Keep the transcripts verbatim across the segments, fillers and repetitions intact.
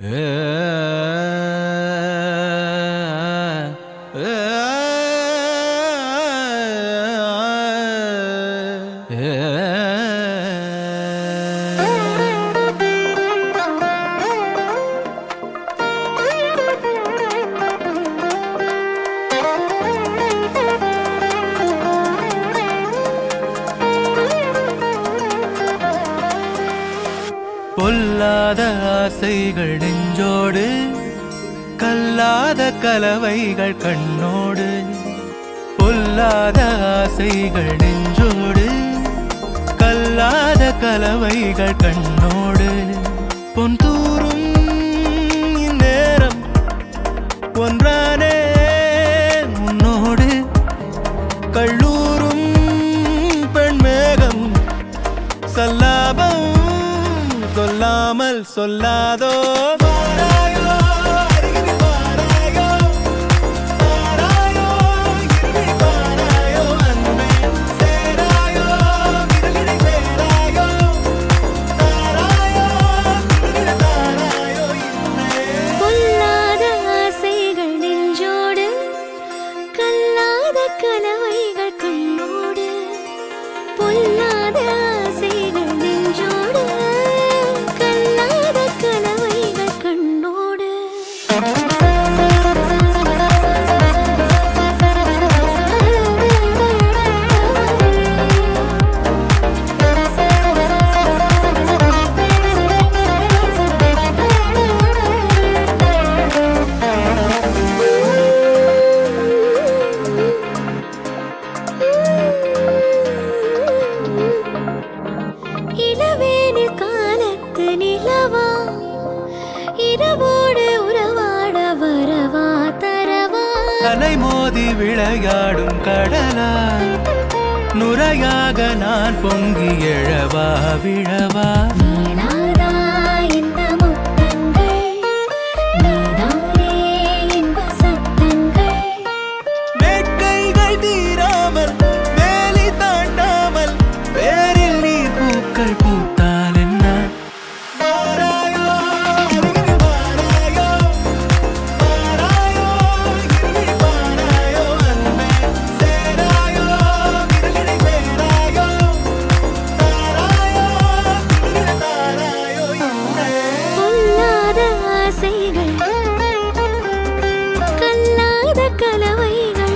பொல்லாத ஆசைகள் நெஞ்சோடு, கல்லாத கலவைகள் கண்ணோடு. பொல்லாத ஆசைகள் நெஞ்சோடு, கல்லாத கலவைகள் கண்ணோடு. பொன் தூரும் இந்நேரம் ஒன்றானே உன்னோடு. கள்ளூரும் பெண்மேகம் சல்லாபம் சொல்லாமல் சொல்லாதோ. பாராயோ அருகில் பாராயோ, பாராயோ இருவிழி பாராயோ, அன்பே சேராயோ விரலிடை சேராயோ, தாராயோ விரலிடை தாராயோ இன்றே. பொல்லாத ஆசைகள் நெஞ்சோடு, கல்லாத கலவைகள் கண்ணோடு. பொல்லாத ஆசைகள் நெஞ்சோடு, கல்லாத கலவைகள் கண்ணோடு. இளவேனில் காலத்து நிலவா, இரவோடு உறவாட வரவா தரவா. அலை மோதி விளையாடும் கடலா, நுரையாக நான் பொங்கி எழவா விழவா. நீனாதா இந்த முத்தங்கள், நீதானே இன்ப சத்தங்கள். வேட்கைகள் தீராமல் வேலி தாண்டாமல் வேரில் நீர் பூக்கள் பூத்தால் என்ன. பாராயோ அருகில் பாராயோ, பாராயோ இருவிழி பாராயோ, அன்பே சேராயோ விரலிடை சேராயோ, தாராயோ விரலிடை தாராயோ இன்றே. பொல்லாத ஆசைகள், கல்லாத கலவைகள்.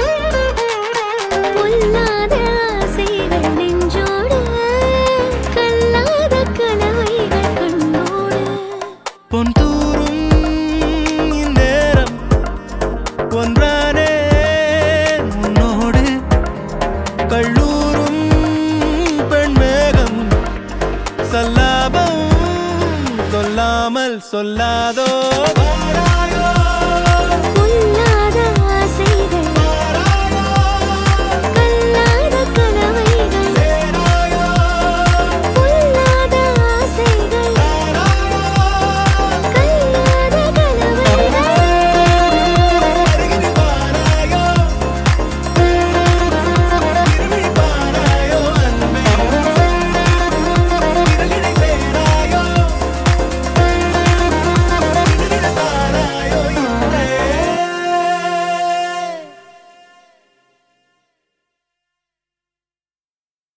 பொல்லாத ஆசைகள் நெஞ்சோடு, கல்லாத கலவைகள் கண்ணோடு. பொன் தூரும் இந்நேரம் ஒன்றானே உன்னோடு. கள்ளூரும் பெண்மேகம் சல்லாபம் சொல்லாமல் சொல்லாதோ.